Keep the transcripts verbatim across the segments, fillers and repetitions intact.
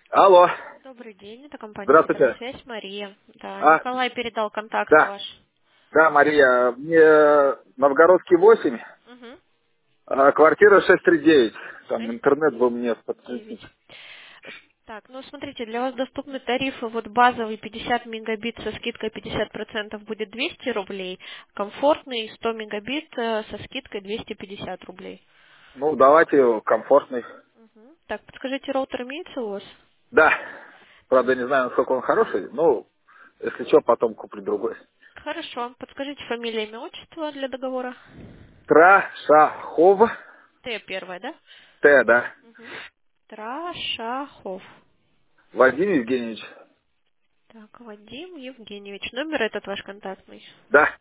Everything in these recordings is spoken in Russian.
Алло, Добрый день, это компания «Сотовая здравствуйте. связь», Мария. Да, А, Николай передал контакт да, ваш. да, Мария, мне Новгородский восемь, Угу. а, квартира шесть три девять. Там шесть интернет был три мне подключить. девять. Так, ну смотрите, для вас доступны тарифы, вот базовый пятьдесят мегабит со скидкой пятьдесят процентов будет двести рублей, комфортный сто мегабит э, со скидкой двести пятьдесят рублей. Ну, давайте комфортный. Мгм. Так, подскажите, роутер имеется у вас? Да, правда, не знаю, насколько он хороший, но если что, потом куплю другой. Хорошо, подскажите фамилия, имя, отчество для договора. Трашахов, Т первое, да? Т, да, Угу. Трашахов. Владимир Евгеньевич. Так, Вадим Евгеньевич. Номер этот ваш контактный. Да,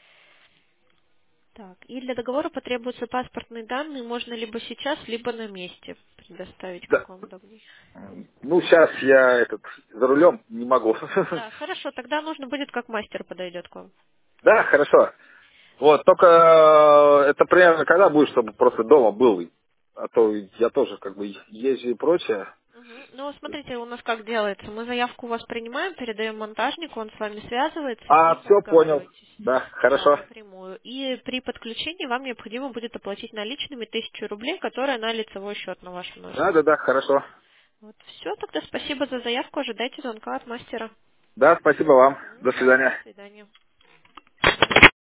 Так, и для договора потребуются паспортные данные. Можно либо сейчас, либо на месте предоставить, да. как вам удобнее. Ну, сейчас я этот за рулем не могу. Да, хорошо, тогда нужно будет, как мастер подойдет к вам. Да, хорошо. Вот, только э, это примерно когда будет, чтобы просто дома был. А то я тоже как бы езжу и прочее. Мгм. Ну, смотрите, у нас как делается. Мы заявку у вас принимаем, передаем монтажнику, он с вами связывается, с А, ним вы все понял. договариваетесь. Да, Да, хорошо. напрямую. И при подключении вам необходимо будет оплатить наличными тысячу рублей, которые на лицевой счет на ваш номер. Да, да, да, хорошо. Вот все, тогда спасибо за заявку, ожидайте звонка от мастера. Да, спасибо вам. До М, Да, до свидания. свидания.